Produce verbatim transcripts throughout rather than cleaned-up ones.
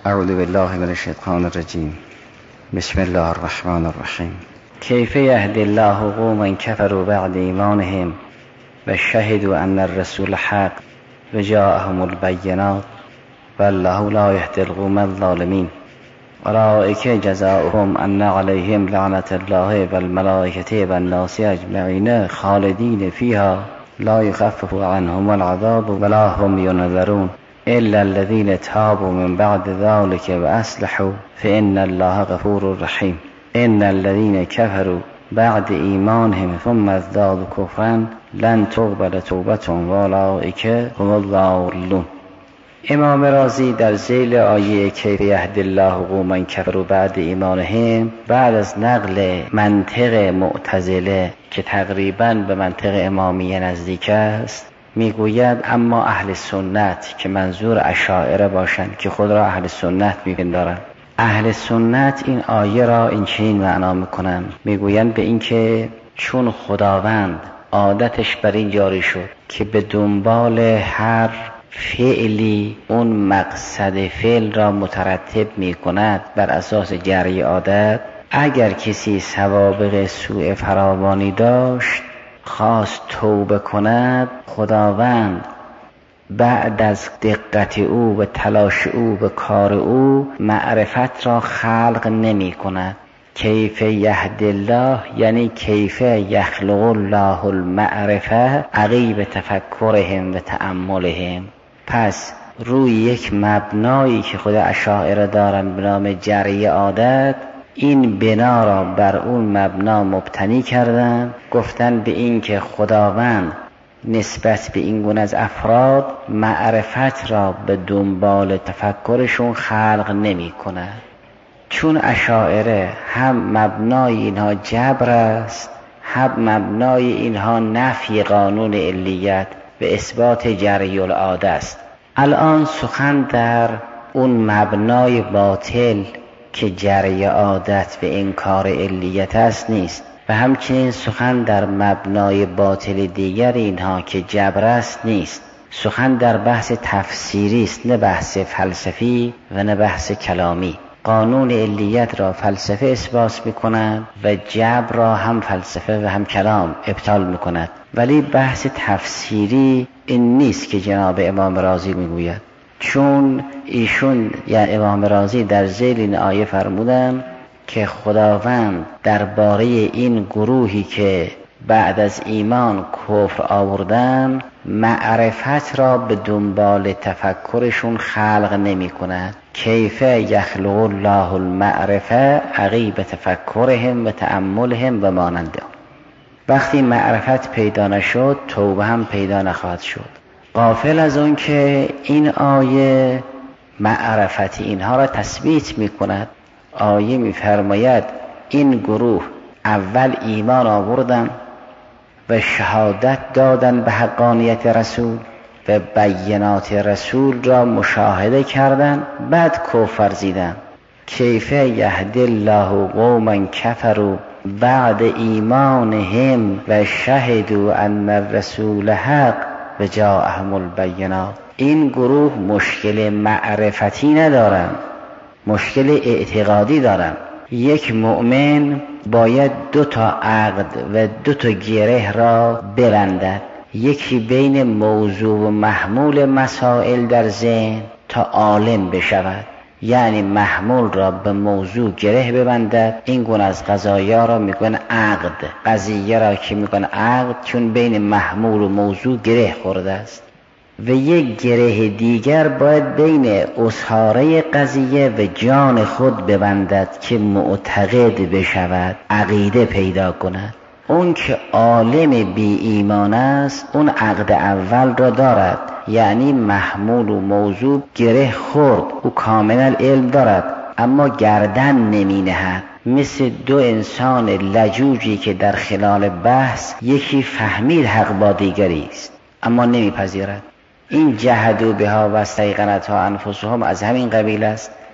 اعوذ بالله من الشیطان الرجیم. بسم الله الرحمن الرحیم. کیف یهدی الله قوما کفروا بعد ایمانهم و شهدوا ان الرسول حق و جاءهم البینات والله لا یهدی القوم الظالمین. اولئک جزاؤهم ان علیهم لعنة الله والملائکة والناس اجمعین خالدین فیها لا یخفف عنهم العذاب ولا هم ینظرون الا الذين تابوا من بعد ذلك واصلحوا فان الله غفور رحیم. ان الذين كفروا بعد ایمانهم ثم ازدادوا کفرا لن تقبل توبتهم واولئک هم الضالون. امام رازی در ذیل آیه کیف یهدی الله قوما کفروا بعد ایمانهم، بعد از نقل منطق معتزله که تقریباً به منطق امامیه نزدیک است، میگوید اما اهل سنت که منظور اشاعره باشند که خود را اهل سنت میپندارند، اهل سنت این آیه را این چنین معنا میکنند، میگویند به این که چون خداوند عادتش بر این جاری شد که به دنبال هر فعلی اون مقصد فعل را مترتب می کند بر اساس جری عادت، اگر کسی سوابق سوء فراوانی داشت خواست توبه کند، خداوند بعد از دقت او و تلاش او به کار او معرفت را خلق نمی کند. کیف یهدی الله یعنی کیف یخلق الله المعرفه عقیب تفکرهم و تأملهم. پس روی یک مبنایی که خود اشاعره دارن به نام جری عادت، این بنا را بر اون مبنا مبتنی کردن، گفتن به این که خداوند نسبت به این گونه از افراد معرفت را به دنبال تفکرشون خلق نمی کند. چون اشاعره هم مبنای اینها جبر است، هم مبنای اینها نفی قانون علیت و اثبات جری العاده است. الان سخن در اون مبنای باطل که جری عادت و انکار علیت است نیست، و همچنین سخن در مبنای باطل دیگر اینها که جبر است نیست. سخن در بحث تفسیری است، نه بحث فلسفی و نه بحث کلامی. قانون علیت را فلسفه اثبات می‌کند و جبر را هم فلسفه و هم کلام ابطال می‌کند، ولی بحث تفسیری این نیست که جناب امام رازی میگوید. چون ایشون یا امام رازی در ذیل این آیه فرمودن که خداوند درباره این گروهی که بعد از ایمان کفر آوردن معرفت را به دنبال تفکرشون خلق نمی کند. کیف یخلق الله المعرفه عقیب تفکرهم و تأملهم و ماننده. وقتی معرفت پیدا نشد توبه هم پیدا نخواهد شد. غافل از اون که این آیه معرفت اینها را تثبیت می کند. آیه می فرماید این گروه اول ایمان آوردن و شهادت دادن به حقانیت رسول و بینات رسول را مشاهده کردن، بعد کفر ورزیدن. کیف یهدی الله قوما کفروا بعد ایمانهم و شهدوا ان الرسول حق و جاءهم البینات. این گروه مشکل معرفتی ندارن، مشکل اعتقادی دارن. یک مؤمن باید دو تا عقد و دو تا گره را ببندد، یکی بین موضوع و محمول مسائل در ذهن تا عالم بشود، یعنی محمول را به موضوع گره ببندد. این گونه از قضایا را میگن عقد، قضیه را که میگن عقد چون بین محمول و موضوع گره خورده است. و یک گره دیگر باید بین اصحاره قضیه و جان خود ببندد که معتقد بشود، عقیده پیدا کند. اون که عالم بی ایمان است اون عقد اول را دارد، یعنی محمول و موضوع گره خورد، او کاملا علم دارد اما گردن نمی نهد. مثل دو انسان لجوجی که در خلال بحث یکی فهمید حق با دیگری است اما نمی پذیرد. این جهدوا بها و استیقنتها انفسهم از همین قبیل است.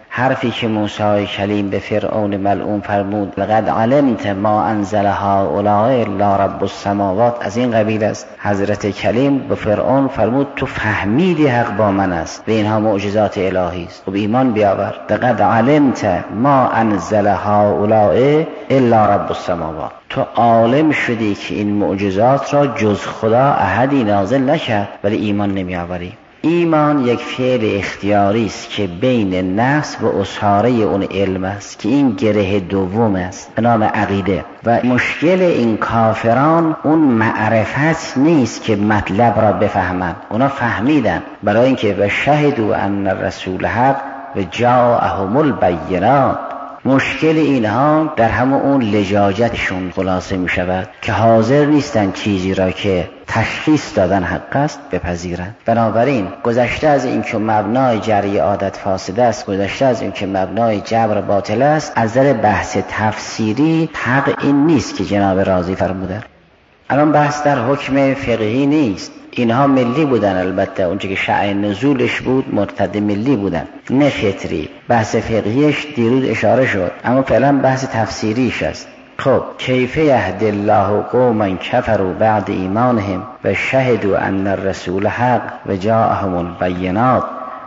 حرفی که موسی کلیم به فرعون ملعون فرمود لقد علمت ما انزل هؤلاء الا رب السماوات، از این قبیل است. حضرت کلیم به فرعون فرمود تو فهمیدی حق با من است و اینها معجزات الهی است، خب ایمان بیاور. لقد علمت ما انزل هؤلاء الا رب السماوات، تو عالم شدی که این معجزات را جز خدا احدی نازل نکرد، ولی ایمان نمی آوری. ایمان یک فعل اختیاری است که بین نفس و اساره اون علم است که این گره دوم است به نام عقیده. و مشکل این کافران اون معرفت نیست که مطلب را بفهمند، اونا فهمیدن، برای اینکه و شهدوا ان الرسول حق و جاءهم البینات. مشکل اینها در همون اون لجاجتشون خلاصه می شود که حاضر نیستن چیزی را که تشخیص دادن حق است بپذیرند. بنابراین گذشته از این که مبنای جری عادت فاسده است، گذشته از این که مبنای جبر باطل است، از نظر بحث تفسیری حق این نیست که جناب رازی فرمودن. الان بحث در حکم فقهی نیست، اینها ملی بودن، البته اونچه که شأن نزولش بود مرتد ملی بودن نه فطری. بحث فقهیش دیروز اشاره شد، اما فعلا بحث تفسیریش است. خب کیف یهدی الله قوما کفروا بعد ایمانهم و شهدوا ان الرسول حق و جاءهم البینات.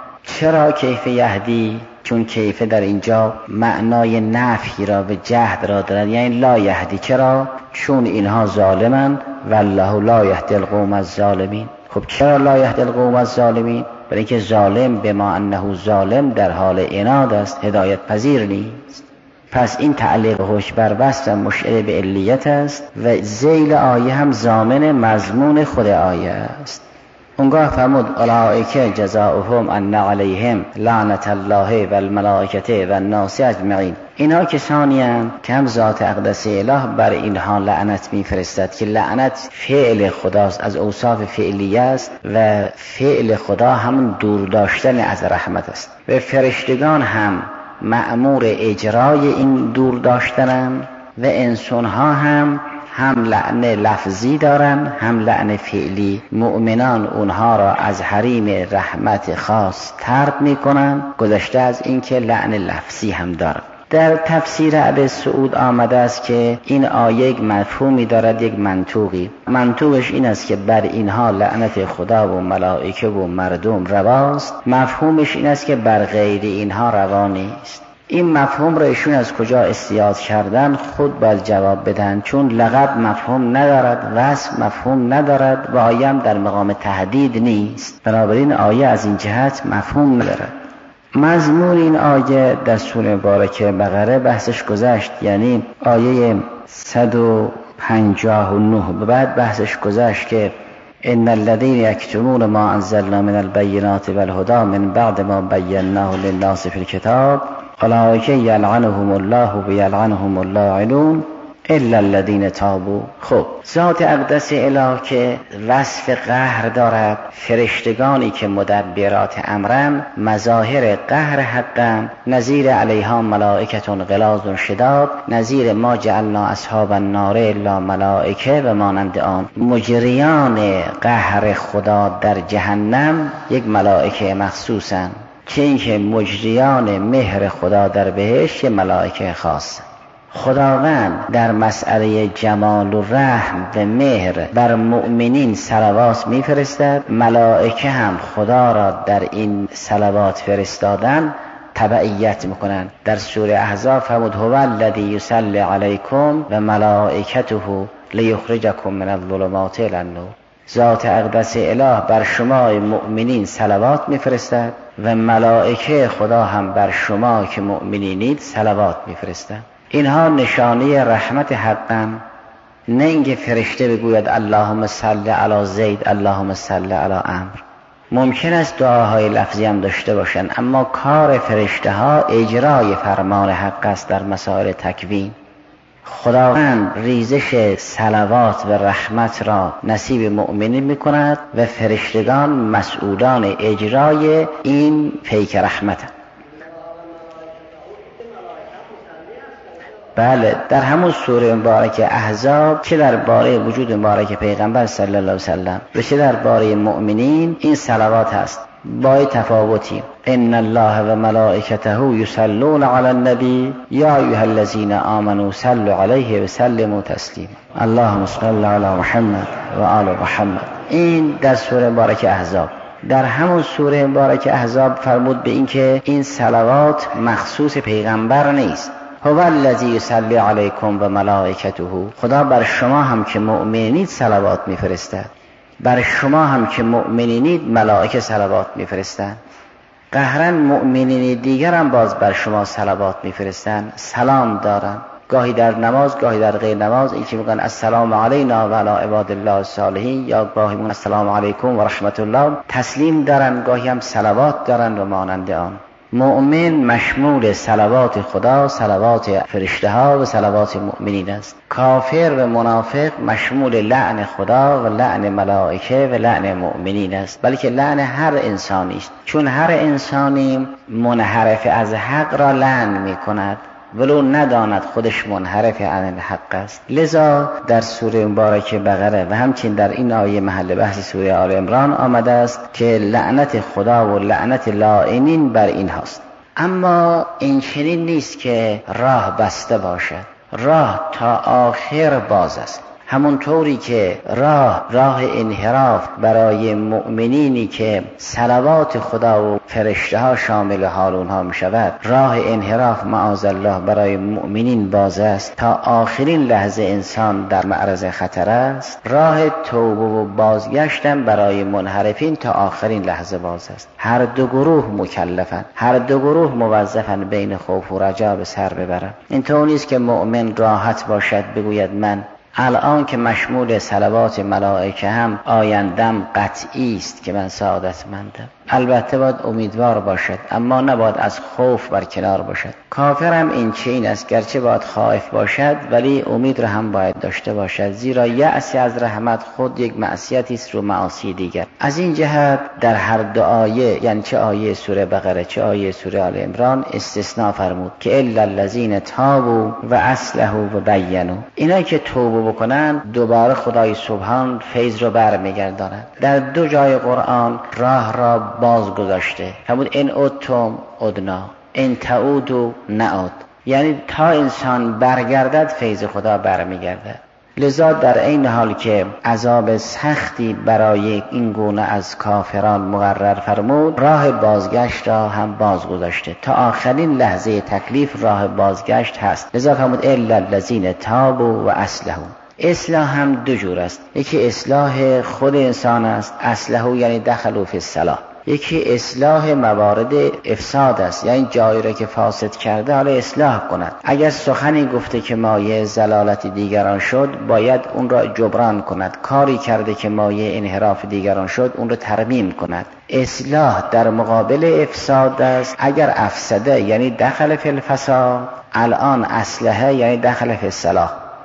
چرا کیف یهدی؟ چون کیف در اینجا معنای نفی را و جهد را دارد، یعنی لا یهدی. چرا؟ چون اینها ظالمند والله لا یهدی القوم الظالمین. خب چرا لا یهدی القوم الظالمین؟ برای اینکه ظالم بما انه ظالم در حال عناد است، هدایت پذیر نیست. پس این تعلیق حکم بر وصف مشعر به علیت است و ذیل آیه هم ضامن مضمون خود آیه است. اونگاه فرمود اولئک جزاؤهم ان علیهم لعنت الله و الملائکه و الناس اجمعین. اینها کسانی اند که هم ذات اقدس اله بر اینها لعنت میفرستد که لعنت فعل خداست، از اوصاف فعلیه است و فعل خدا همون دور داشتن از رحمت است. و فرشتگان هم مأمور اجرای این دور داشتنند و انسانها هم هم لعن لفظی دارن هم لعن فعلی. مؤمنان اونها را از حریم رحمت خاص طرد میکنن، گذشته از این که لعن لفظی هم دارن. در تفسیر ابی سعود آمده است که این آیه یک مفهومی دارد، یک منطوقی. منطوقش این است که بر اینها لعنت خدا و ملائکه و مردم رواست، مفهومش این است که بر غیر اینها روا نیست. این مفهوم را ایشون از کجا استیاد کردن خود باید جواب بدن، چون لقب مفهوم ندارد، وصف مفهوم ندارد و آیه هم در مقام تهدید نیست، بنابراین آیه از این جهت مفهوم ندارد. مضمون این آیه در سوره مبارکه بقره بحثش گذشت، یعنی آیه صد و پنجاه و نه به بعد بحثش گذشت که ان الذين يكتمون ما انزلنا من البينات والهدى من بعد ما بيناه للناس في الكتاب اولئک یلعنهم الله و یلعنهم اللاعنون الا الذين تابوا. خب ذات اقدس اله که وصف قهر دارد، فرشتگانی که مدبرات امرن مظاهر قهر حقن، نظیر علیها ملائکتون غلاظ شداد، نظیر ما جعلنا اصحاب النار الا ملائکه و مانند آن. مجریان قهر خدا در جهنم یک ملائکه مخصوصن، که اینکه مجریان مهر خدا در بهشت ملائکه خاص. خداوند در مسئله جمال و رحم و مهر بر مؤمنین صلوات میفرستد، ملائکه هم خدا را در این صلوات فرستادن تبعیت میکنن. در سوره احزاب فرمود هو الذی یصلی علیکم و ملائکته لیخرجکم من الظلمات الی النور. ذات اقدس اله بر شما مؤمنین صلوات میفرستد و ملائکه خدا هم بر شما که مؤمنینید صلوات میفرستند. اینها نشانه رحمت حقن، نه اینکه فرشته بگوید اللهم صل علی زید اللهم صل علی عمرو. ممکن است دعاهای لفظی هم داشته باشند، اما کار فرشته ها اجرای فرمان حق است. در مسائل تکوین خداوند ریزش صلوات و رحمت را نصیب مؤمنین میکند و فرشتگان مسئولان اجرای این پیک رحمت. بله، در همون سوره مبارکه احزاب چه درباره وجود مبارک پیغمبر صلی الله علیه و سلم و چه درباره مؤمنین این صلوات هست با تفاوتی. ان الله و ملائکته یصلون علی النبی یا ایها الذین آمنوا صلوا علیه و سلموا تسلیما. اللهم صل علی محمد و آل محمد. این در سوره مبارک احزاب. در همون سوره مبارک احزاب فرمود به این که این صلوات مخصوص پیغمبر نیست. هو الذی یصلی علیکم و ملائکته. خدا بر شما هم که مؤمنید صلوات میفرستد. بر شما هم که مؤمنید ملائکه صلوات میفرستند. قهرن مؤمنین دیگر هم باز بر شما صلوات میفرستند، سلام دارن، گاهی در نماز گاهی در غیر نماز. این که میگن السلام علینا و علی عباد الله الصالحین، یا گاهی میگن السلام علیکم و رحمت الله، تسلیم دارن، گاهی هم صلوات دارن و مانند آن. مؤمن مشمول صلوات خدا، صلوات فرشته ها و صلوات مؤمنین است. کافر و منافق مشمول لعن خدا و لعن ملائکه و لعن مؤمنین است، بلکه لعن هر انسانی است، چون هر انسانی منحرف از حق را لعن می کند ولو نداند خودش منحرف عن الحق است. لذا در سوره مبارکه بقره و همچنین در این آیه محل بحث سوره آل عمران آمده است که لعنت خدا و لعنت لاعنین بر این هاست. اما این چنین نیست که راه بسته باشد، راه تا آخر باز است. همونطوری که راه راه انحراف برای مؤمنینی که صلوات خدا و فرشته ها شامل حال اونها می شود، راه انحراف معاذ الله برای مؤمنین باز است تا آخرین لحظه انسان در معرض خطر است، راه توبه و بازگشتن برای منحرفین تا آخرین لحظه باز است. هر دو گروه مکلفن، هر دو گروه موظفن بین خوف و رجا به سر ببرن. اینطور نیست که مؤمن راحت باشد بگوید من الان که مشمول صلوات ملائکه هم آیندم قطعی است که من سعادتمندم. البته باید امیدوار باشد، اما نباید از خوف برکنار باشد. کافر هم این چین است، گرچه باید خائف باشد ولی امید را هم باید داشته باشد، زیرا یأس از رحمت خود یک معصیتی است رو معاصی دیگر. از این جهت در هر دو آیه، یعنی چه آیه سوره بقره چه آیه سوره آل عمران، استثناء فرمود که الا الذین تابوا و اصلحوا و بینوا. اینا که توبه بکنن دوباره خدای سبحان فیض رو برمیگرداند. در دو جای قرآن راه را باز گذاشته، فرمود ان عدتم عدنا، ان تعودوا نعود، یعنی تا انسان برگردد فیض خدا برمیگردد. لذا در این حال که عذاب سختی برای این گونه از کافران مقرر فرمود، راه بازگشت را هم باز گذاشته، تا آخرین لحظه تکلیف راه بازگشت هست. لذا فرمود الا الذین تابوا و اصلحوا. اصلاح هم دو جور است، یکی اصلاح خود انسان است، اصلحوا یعنی دخلوا فی الصلاح. یکی اصلاح موارد افساد است، یعنی جایی را که فاسد کرده حالا اصلاح کند. اگر سخنی گفته که مایه ضلالت دیگران شد باید اون را جبران کند، کاری کرده که مایه انحراف دیگران شد اون را ترمیم کند. اصلاح در مقابل افساد است. اگر افسده یعنی دخل فی الفساد، الان اصلحه یعنی دخل فی الصلاح.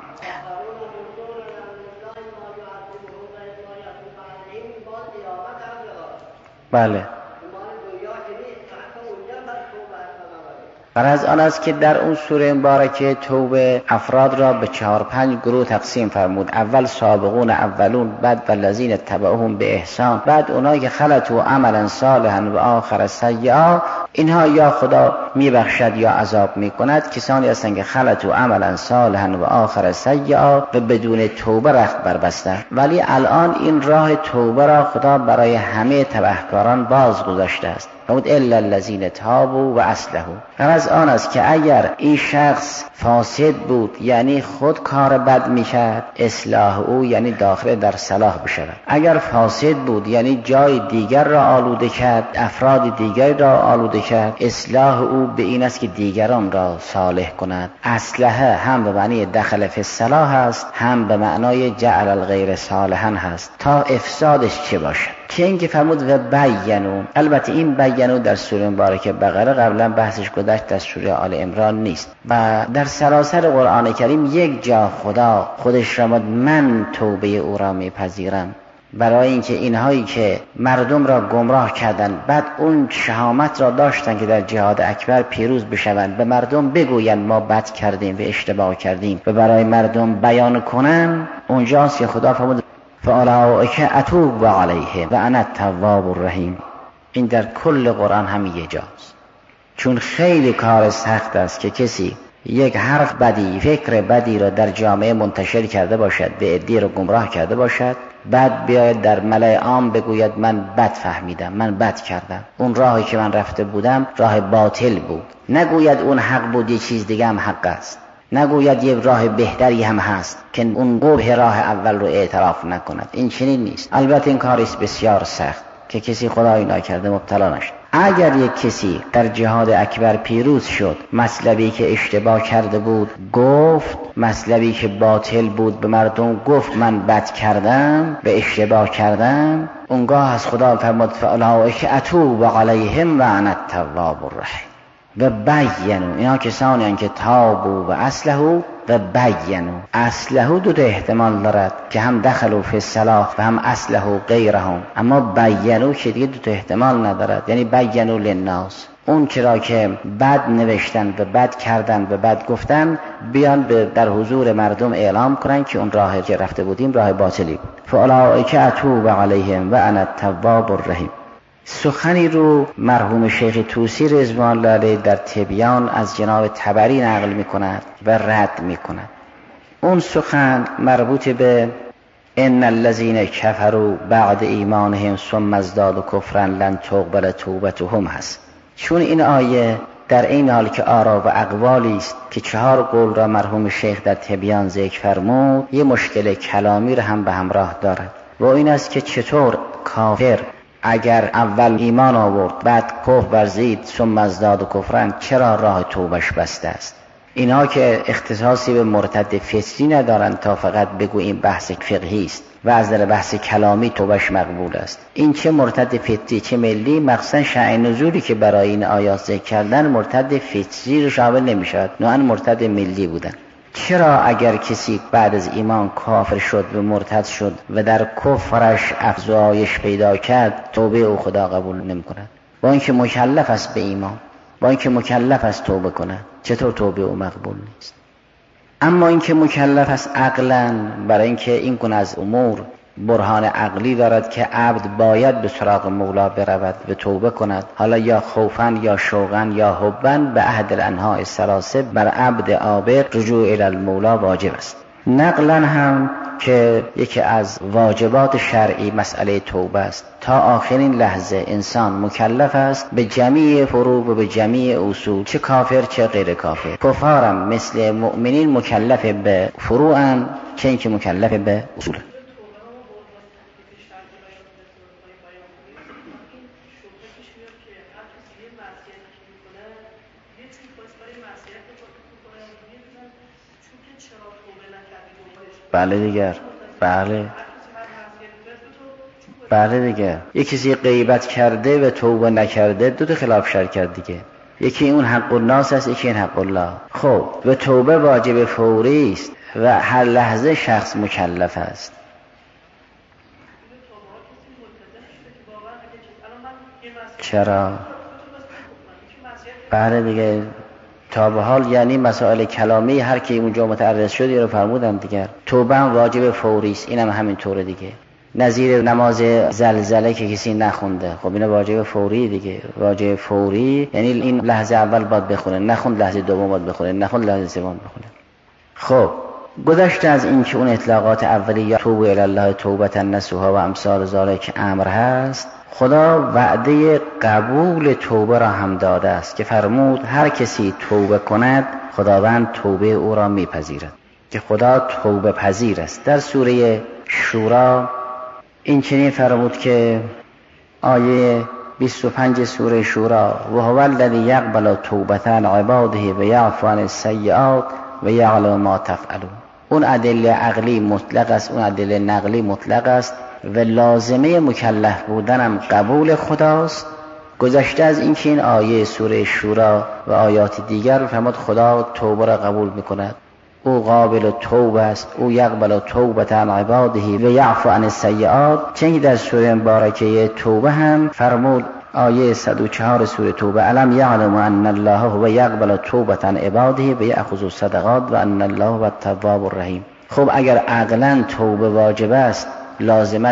بله، غرض آن است که در اون سوره مبارکه توبه افراد را به چهار پنج گروه تقسیم فرمود. اول سابقون اولون، بعد والذین اتبعوهم به احسان، بعد اونایی که خلطوا عملا صالحا و آخر سیئا. اینها یا خدا میبخشد یا عذاب میکند. کسانی هستند که خلطوا عملا صالحا و آخر سیئا و بدون توبه رخت بربستند. ولی الان این راه توبه را خدا برای همه تبهکاران باز گذاشته است. فرمود الا الذین تابوا و اصلحوا. غرض آن است که اگر این شخص فاسد بود یعنی خود کار بد میکرد، اصلاح او یعنی داخل در صلاح بشود. اگر فاسد بود یعنی جای دیگر را آلوده کرد، افراد دیگر را آلوده کرد، اصلاح او به این است که دیگران را صالح کند. اصلحه هم به معنی دخل فی الصلاح است، هم به معنای جعل الغیر صالحا هست، تا افسادش چه باشد. که اینکه فرمود و بینو. البته این بینو در سوره مبارکه بقره قبلا بحثش گذشت، در سوره آل عمران نیست. و در سراسر قرآن کریم یک جا خدا خودش فرمود من توبه او را میپذیرم، برای اینکه اینهایی که مردم را گمراه کردند بعد اون شهامت را داشتن که در جهاد اکبر پیروز بشوند، به مردم بگویند ما بد کردیم و اشتباه کردیم و برای مردم بیان کنن، اونجاست که خدا فرمود فاولئک اتوب علیهم و انا التواب الرحیم. این در کل قرآن هم یه جاست. چون خیلی کار سخت است که کسی یک حرف بدی، فکر بدی را در جامعه منتشر کرده باشد، به عده‌ای را گمراه کرده باشد، بعد بیاید در ملأ عام بگوید من بد فهمیدم، من بد کردم، اون راهی که من رفته بودم راه باطل بود. نگوید اون حق بود، یه چیز دیگه هم حق است. نگوید یه راه بهتری هم هست که اون قبح راه اول رو اعتراف نکند. این چنین نیست. البته این کاری است بسیار سخت که کسی خدایی نکرده مبتلا نشد. اگر یک کسی در جهاد اکبر پیروز شد، مطلبی که اشتباه کرده بود گفت، مطلبی که باطل بود به مردم گفت من بد کردم، به اشتباه کردم، اونگاه از خدا فرمود فاولئک اتوب علیهم و انا التواب الرحیم و بینوا. اینا کسانی هستند که تابوا و اصلحوا و بینوا. اصلحوا دو تا احتمال دارد که هم دخلوا فی الصلاح و هم اصلحوا غیرهم، اما بینوا که دیگه دو تا احتمال ندارد، یعنی بینوا للناس. اون چرا که بد نوشتن و بد کردن و بد گفتن بیان در حضور مردم اعلام کنن که اون راهی که رفته بودیم راه باطلی بود. فاولئک اتوب علیهم و انا التواب الرحیم. سخنی رو مرحوم شیخ طوسی رضوان الله علیه در تبیان از جناب طبری نقل می کند و رد می کند. اون سخن مربوط به ان الذین کفروا بعد ایمانهم ثم ازدادوا کفرا لن تقبل توبتهم هست. چون این آیه در این حال که آرا و اقوالی است که چهار قول را مرحوم شیخ در تبیان ذکر فرمود، یه مشکل کلامی را هم به همراه دارد و این است که چطور کافر اگر اول ایمان آورد بعد کفر ورزید ثم ازداد کفرن چرا راه توبش بسته است؟ اینا که اختصاصی به مرتد فطری ندارن تا فقط بگو این بحث فقهی است و از در بحث کلامی توبش مقبول است. این چه مرتد فطری چه ملی، مخصوصا شأن نزولی که برای این آیات ذکر کردن مرتد فطری رو شامل نمیشود، نه مرتد ملی بودن. چرا اگر کسی بعد از ایمان کافر شد و مرتد شد و در کفرش افزایش پیدا کرد توبه او خدا قبول نمی کند؟ با اینکه مکلف است به ایمان، با اینکه مکلف است توبه کنه، چطور توبه او مقبول نیست؟ اما اینکه مکلف است عقلاً، برای اینکه این گونه از امور برهان عقلی دارد که عبد باید به سراغ مولا برود و توبه کند، حالا یا خوفاً یا شوقاً یا حباً، به عهد الانحاء الثلاثه بر عبد عابد رجوع الی المولا واجب است. نقلاً هم که یکی از واجبات شرعی مسئله توبه است. تا آخرین لحظه انسان مکلف است به جمیع فروع و به جمیع اصول، چه کافر چه غیر کافر. کفارم مثل مؤمنین مکلف به فروعن، چه اینکه مکلف به اصول. بله دیگر بله بله دیگه یک کسی غیبت کرده و توبه نکرده دو تا خلاف شرع کرد دیگه. یکی اون حق الناس است، یکی این حق الله. خب و توبه واجب فوری است و هر لحظه شخص مکلف است. چرا؟ بله دیگه تا به حال یعنی مسائل کلامی هر کی اونجا متعرض شد رو فرمودن دیگر. توبه هم واجب فوری است، اینم همین طوره دیگه. نظیر نماز زلزله که کسی نخونده، خب این واجب فوری دیگه. واجب فوری یعنی این لحظه اول باید بخونه، نخوند لحظه دوم باید بخونه، نخوند لحظه سوم بخونه. خب گذشته از این که اون اطلاقات اولیه توبه الی الله توبة نصوحا و امثال ذالک امر هست، خدا وعده قبول توبه را هم داده است که فرمود هر کسی توبه کند خداوند توبه او را میپذیرد، که خدا توبه پذیر است. در سوره شورا این چنین فرمود که آیه بیست و پنج سوره شورا و هو الذی یقبل توبة عباده و یعفو عن السیئات و یعلم ما تفعلون. اون ادله عقلی مطلق است، اون ادله نقلی مطلق است و لازمه مکلف بودنم قبول خداست. گذشته از این که این آیه سوره شورا و آیات دیگر فرمود خدا توبه را قبول میکند، او قابل توبه است، او یقبل توبة عن عباده و یعفو عن السیئات. چنین در سوره مبارکه توبه هم فرمود آیه صد و چهار سوره توبه الم یعلم ان الله هو یقبل توبة عن عباده و یأخذ الصدقات و ان الله هو التواب الرحیم. خب اگر عقلا توبه واجب است، لازمش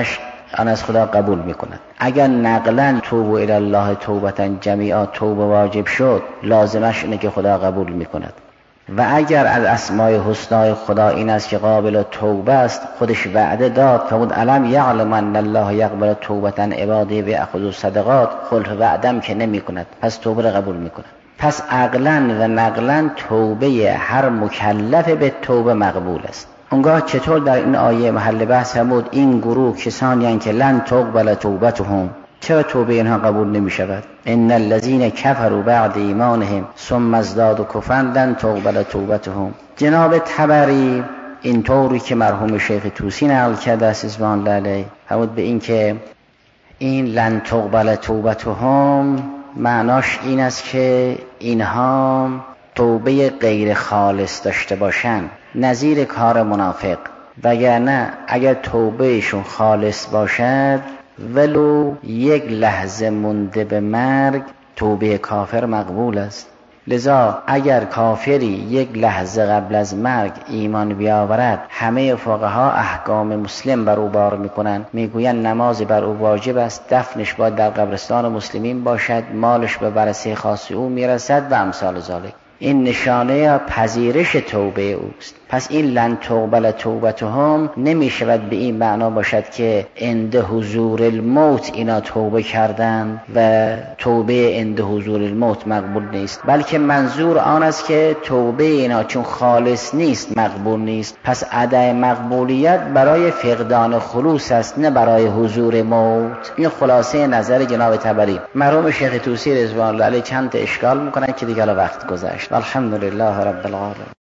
آن از خدا قبول میکند. اگر نقلا توبوا الی الله توبة جمیعا توبه واجب شد، لازمش اینه که خدا قبول میکند. و اگر از اسماء حسنای خدا این است که قابل توبه است، خودش وعده داد فقد علم یعلم ان الله یقبل توبة عباده بیاخذ الصدقات، خلف وعدم که نمی کند، پس توبه را قبول میکند. پس عقلا و نقلا توبه هر مکلف به توبه مقبول است. اونگاه چطور در این آیه محل بحث بود این گروه کسانی هستند که لن تقبل توبتهم، چرا توبه اینها قبول نمی شود؟ ان الذين كفروا بعد ایمانهم ثم ازدادوا کفرا لن تقبل توبتهم. جناب طبری این طوری که مرحوم شیخ طوسی نقل کرده است رضوان الله علیه، فرمود به این که این لن تقبل توبتهم معناش این است که اینها توبه غیر خالص داشته باشند، نظیر کار منافق. وگرنه اگر توبهشون خالص باشد ولو یک لحظه مونده به مرگ، توبه کافر مقبول است. لذا اگر کافری یک لحظه قبل از مرگ ایمان بیاورد، همه فقها احکام مسلم بر او بار میکنند، میگویند نماز بر او واجب است، دفنش باید در قبرستان مسلمین باشد، مالش به ورثه خاص او میرسد و امثال ذالک. این نشانه پذیرش توبه اوست. پس این لن تقبل توبتهم نمی شود به این معنا باشد که عند حضور الموت اینا توبه کردن و توبه عند حضور الموت مقبول نیست، بلکه منظور آن است که توبه اینا چون خالص نیست مقبول نیست. پس عدم مقبولیت برای فقدان خلوص است، نه برای حضور موت. این خلاصه نظر جناب طبری. مرحوم شیخ طوسی رضوان الله علیه چند تا اشکال میکنن که دیگه وقت گذشت. الحمدلله رب العالمین.